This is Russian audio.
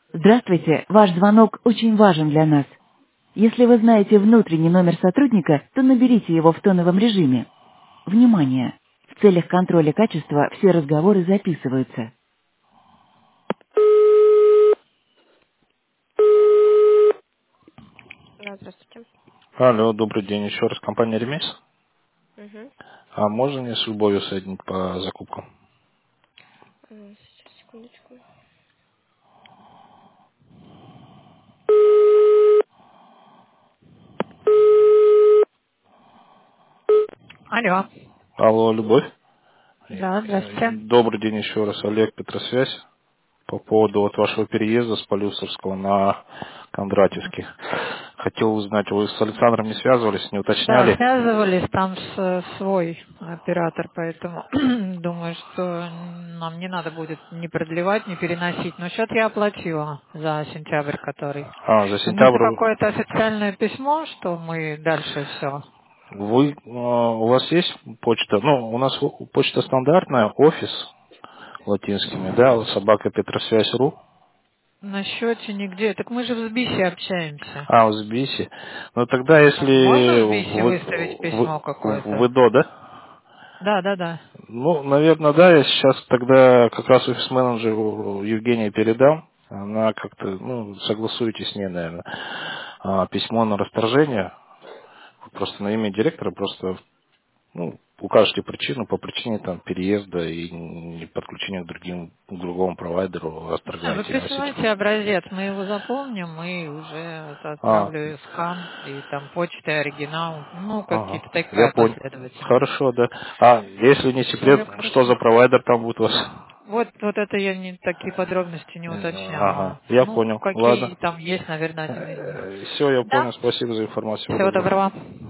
Здравствуйте, ваш звонок очень важен для нас. Если вы знаете внутренний номер сотрудника, то наберите его в тоновом режиме. Внимание! В целях контроля качества все разговоры записываются. Да, здравствуйте. Алло, добрый день. Еще раз, компания Ремес. Угу. А можно мне с Любовью соединить по закупкам? Сейчас, секундочку. Алло. Алло, Любовь. Да, здравствуйте. Добрый день еще раз, Олег, Петросвязь. По поводу вот вашего переезда с Полюсовского на Кондратьевский. Хотел узнать, вы с Александром не связывались, не Да, уточняли? связывались, там свой оператор, поэтому думаю, что нам не надо будет ни продлевать, ни переносить. Но счет я оплатила за сентябрь, который. А, за Нужно сентябрь какое-то официальное письмо, что мы дальше все. вы, у вас есть почта? Ну, у нас почта стандартная, офис латинскими, да, собака Петросвязь.ру. На счете нигде. Так мы же в Сбисе общаемся. А, в Сбисе. Ну тогда, Можно если в Сбисе выставить письмо в какое-то? ИДО, да? Да, да, да. Ну, наверное, да. Я сейчас тогда как раз офис-менеджеру Евгения передам. Она как-то, ну, согласуете с ней, наверное, письмо на расторжение. Просто на имя директора, просто, ну, укажете причину по причине там переезда и подключения к другому провайдеру, Вы расторгаете носитель. присылайте образец, мы его запомним и уже это А, отправлю скан и там почта, оригинал, ну, ага, какие-то я такая понял. последовательность. Хорошо, да. А если не секрет, Все что хорошо. за провайдер там будет у вас? Вот это я не такие подробности не Ага, уточняла. я Ну, понял. какие Ладно. там есть, наверное, один из них. Все, я Да. понял. Спасибо за информацию. Всего Всего доброго. доброго.